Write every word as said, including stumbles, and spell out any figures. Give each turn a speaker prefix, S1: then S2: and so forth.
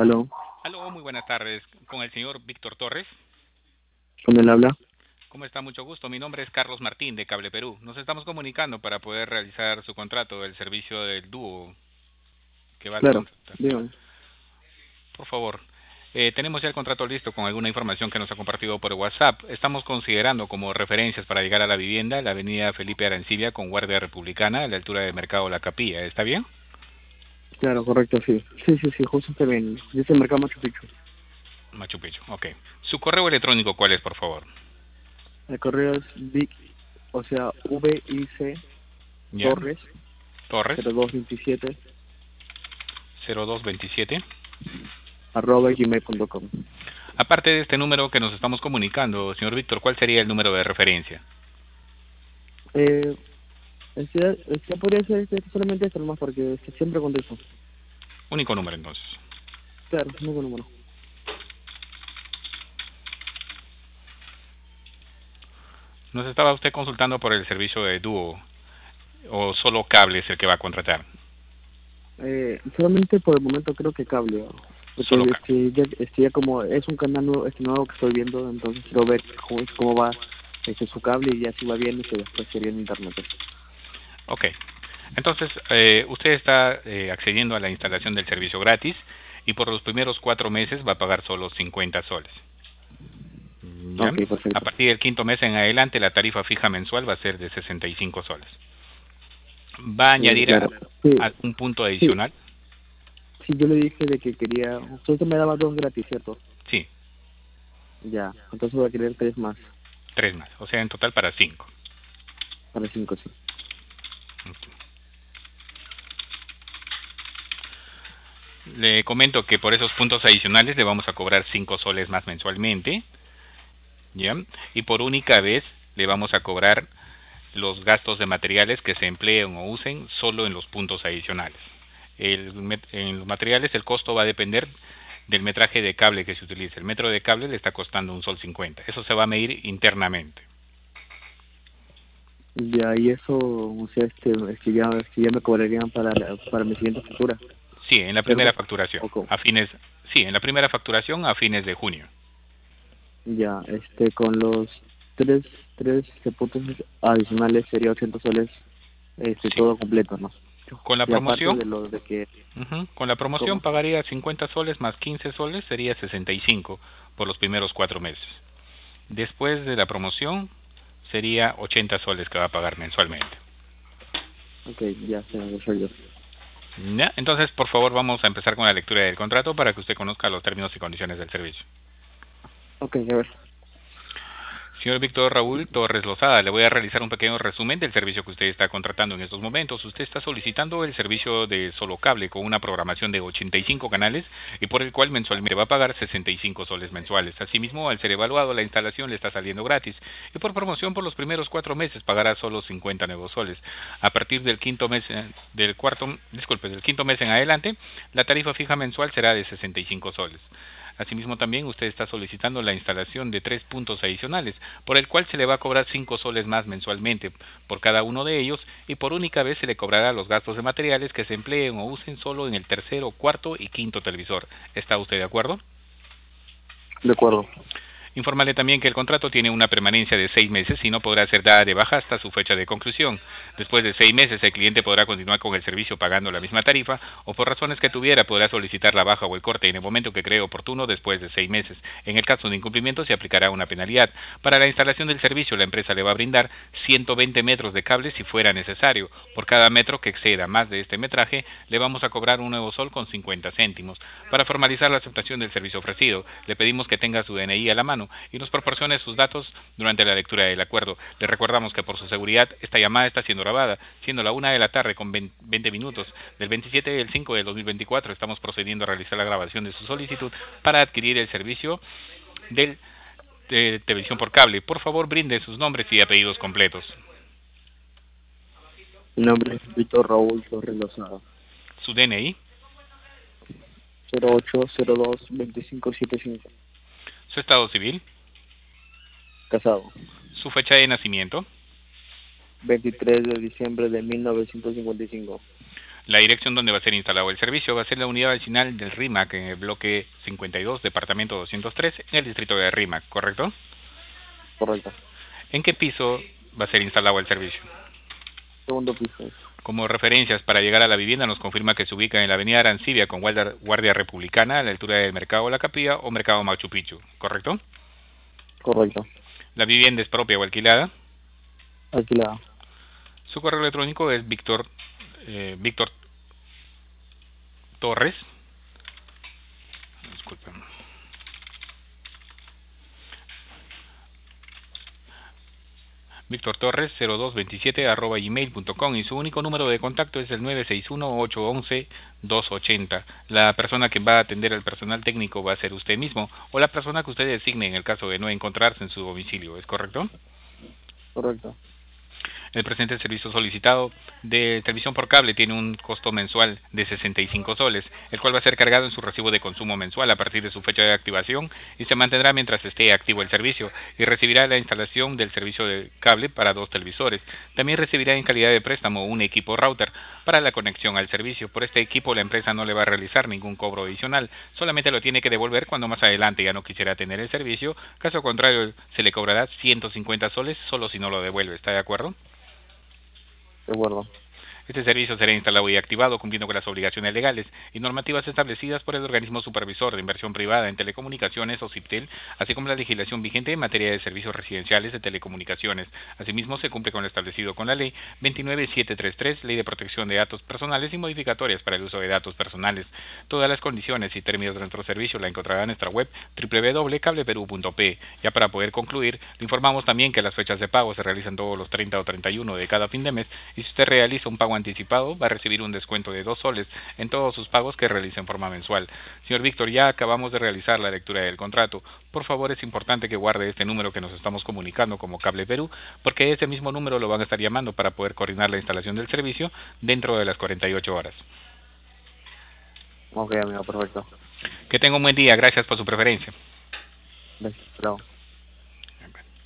S1: Aló,
S2: Aló, muy buenas tardes. Con el señor Víctor Torres.
S1: ¿con él habla?
S2: ¿Cómo está? Mucho gusto. Mi nombre es Carlos Martín de Cable Perú. Nos estamos comunicando para poder realizar su contrato del servicio del dúo que va a
S1: Claro,
S2: contratar.
S1: dígame.
S2: Por favor, eh, tenemos ya el contrato listo con alguna información que nos ha compartido por WhatsApp. Estamos considerando como referencias para llegar a la vivienda la avenida Felipe Arancibia con Guardia Republicana a la altura del Mercado La Capilla. ¿Está bien?
S1: Claro, correcto, sí. Sí, sí, sí, justo está bien. Dice Mercado Machu Picchu.
S2: Machu Picchu, ok. ¿Su correo electrónico cuál es, por favor?
S1: El correo es Vic, o sea, V I C
S2: ¿Ya?
S1: Torres
S2: Torres,
S1: cero dos veintisiete
S2: cero dos veintisiete.
S1: arroba gmail punto com.
S2: Aparte de este número que nos estamos comunicando, señor Víctor, ¿cuál sería el número de referencia?
S1: Eh, este, este podría ser este, solamente esto nomás porque este, siempre contesto.
S2: Único número, entonces.
S1: Claro, número número.
S2: ¿Nos estaba usted consultando por el servicio de dúo o solo cable es el que va a contratar?
S1: Eh, solamente por el momento creo que cable, ¿no? Porque
S2: Solo cable.
S1: este, ya, este, ya como es un canal nuevo, este nuevo que estoy viendo, entonces quiero ver cómo, cómo va este, su cable y ya si va bien, este, después sería en internet.
S2: Ok. Entonces, eh, usted está eh, accediendo a la instalación del servicio gratis y por los primeros cuatro meses va a pagar solo cincuenta soles. ¿Ya?
S1: Ok,
S2: A
S1: perfecto.
S2: partir del quinto mes en adelante, la tarifa fija mensual va a ser de sesenta y cinco soles. ¿Va a
S1: Eh,
S2: añadir a-
S1: claro. Sí,
S2: algún punto
S1: sí,
S2: adicional?
S1: sí, yo le dije de que quería, usted me daba dos gratis, ¿cierto?
S2: Sí,
S1: Ya, entonces voy a querer tres más,
S2: tres más. O sea, en total para cinco.
S1: para cinco, sí.
S2: Le comento que por esos puntos adicionales le vamos a cobrar cinco soles más mensualmente, ¿ya? Y por única vez le vamos a cobrar los gastos de materiales que se empleen o usen solo en los puntos adicionales. El, en los materiales el costo va a depender del metraje de cable que se utilice. El metro de cable le está costando un sol cincuenta. Eso se va a medir internamente.
S1: Ya, y eso, o sea, este, este ya, este, ya me cobrarían para, la- para mi siguiente factura,
S2: Sí, en la primera
S1: ¿cierto?
S2: facturación.
S1: ¿O cómo?
S2: A fines, sí, en la primera facturación a fines de junio.
S1: Ya, este, con los tres, tres este, puntos adicionales sería ochenta soles, este,
S2: Sí.
S1: todo completo, ¿no?
S2: Con la
S1: Y aparte
S2: promoción,
S1: de lo de que,
S2: uh-huh, con la promoción
S1: ¿cómo?
S2: pagaría cincuenta soles más quince soles, sería sesenta y cinco por los primeros cuatro meses. Después de la promoción sería ochenta soles que va a pagar mensualmente.
S1: Ok, ya, se me resolvió.
S2: ¿Ya? Entonces, por favor, vamos a empezar con la lectura del contrato para que usted conozca los términos y condiciones del servicio.
S1: Ok, a ver.
S2: Señor Víctor Raúl Torres Lozada, le voy a realizar un pequeño resumen del servicio que usted está contratando en estos momentos. Usted está solicitando el servicio de solo cable con una programación de ochenta y cinco canales y por el cual mensualmente va a pagar sesenta y cinco soles mensuales. Asimismo, al ser evaluado, la instalación le está saliendo gratis y por promoción por los primeros cuatro meses pagará solo cincuenta nuevos soles. A partir del quinto mes, del cuarto, disculpe, del quinto mes en adelante, la tarifa fija mensual será de sesenta y cinco soles. Asimismo, también usted está solicitando la instalación de tres puntos adicionales, por el cual se le va a cobrar cinco soles más mensualmente por cada uno de ellos y por única vez se le cobrará los gastos de materiales que se empleen o usen solo en el tercero, cuarto y quinto televisor. ¿Está usted de acuerdo?
S1: De acuerdo.
S2: Informarle también que el contrato tiene una permanencia de seis meses y no podrá ser dada de baja hasta su fecha de conclusión. Después de seis meses, el cliente podrá continuar con el servicio pagando la misma tarifa o por razones que tuviera podrá solicitar la baja o el corte en el momento que cree oportuno después de seis meses. En el caso de incumplimiento se aplicará una penalidad. Para la instalación del servicio, la empresa le va a brindar ciento veinte metros de cable si fuera necesario. Por cada metro que exceda más de este metraje, le vamos a cobrar un nuevo sol con cincuenta céntimos. Para formalizar la aceptación del servicio ofrecido, le pedimos que tenga su D N I a la mano y nos proporcione sus datos durante la lectura del acuerdo. Le recordamos que por su seguridad esta llamada está siendo grabada, siendo la una de la tarde con veinte minutos del veintisiete del cinco del dos mil veinticuatro. Estamos procediendo a realizar la grabación de su solicitud para adquirir el servicio del, de televisión por cable. Por favor, brinde sus nombres y apellidos completos.
S1: Mi nombre es Víctor Raúl Torres Lozada.
S2: Su D N I,
S1: cero ocho cero dos veinticinco setenta y cinco.
S2: su estado civil,
S1: Casado.
S2: su fecha de nacimiento,
S1: veintitrés de diciembre de mil novecientos cincuenta y cinco.
S2: La dirección donde va a ser instalado el servicio va a ser la unidad vecinal del RIMAC en el bloque cincuenta y dos, departamento doscientos tres, en el distrito de RIMAC, ¿correcto?
S1: Correcto.
S2: ¿En qué piso va a ser instalado el servicio?
S1: Segundo piso.
S2: Como referencias para llegar a la vivienda nos confirma que se ubica en la avenida Arancibia con Guardia, Guardia Republicana a la altura del Mercado La Capilla o Mercado Machu Picchu, ¿correcto?
S1: Correcto.
S2: ¿La vivienda es propia o alquilada?
S1: Alquilada.
S2: Su correo electrónico es Víctor eh, Víctor Torres. Disculpen. Víctor Torres cero dos veintisiete arroba gmail punto com y su único número de contacto es el nueve seis uno, ocho uno uno, dos ocho cero. La persona que va a atender al personal técnico va a ser usted mismo o la persona que usted designe en el caso de no encontrarse en su domicilio, ¿es correcto?
S1: Correcto.
S2: El presente servicio solicitado de televisión por cable tiene un costo mensual de sesenta y cinco soles, el cual va a ser cargado en su recibo de consumo mensual a partir de su fecha de activación y se mantendrá mientras esté activo el servicio y recibirá la instalación del servicio de cable para dos televisores. También recibirá en calidad de préstamo un equipo router para la conexión al servicio. Por este equipo la empresa no le va a realizar ningún cobro adicional, solamente lo tiene que devolver cuando más adelante ya no quisiera tener el servicio, caso contrario se le cobrará ciento cincuenta soles solo si no lo devuelve. ¿Está de acuerdo?
S1: De acuerdo.
S2: Este servicio será instalado y activado cumpliendo con las obligaciones legales y normativas establecidas por el organismo supervisor de inversión privada en telecomunicaciones o CIPTEL, así como la legislación vigente en materia de servicios residenciales de telecomunicaciones. Asimismo, se cumple con lo establecido con la Ley veintinueve mil setecientos treinta y tres, Ley de Protección de Datos Personales y modificatorias para el uso de datos personales. Todas las condiciones y términos de nuestro servicio la encontrará en nuestra web doble u doble u doble u punto cable perú punto pe. Ya para poder concluir, le informamos también que las fechas de pago se realizan todos los treinta o treinta y uno de cada fin de mes y si usted realiza un pago anticipado va a recibir un descuento de dos soles en todos sus pagos que realice en forma mensual. Señor Víctor, ya acabamos de realizar la lectura del contrato. Por favor, es importante que guarde este número que nos estamos comunicando como Cable Perú, porque ese mismo número lo van a estar llamando para poder coordinar la instalación del servicio dentro de las cuarenta y ocho horas.
S1: Ok, amigo, perfecto.
S2: Que tenga un buen día. Gracias por su preferencia.
S1: Gracias. Chao.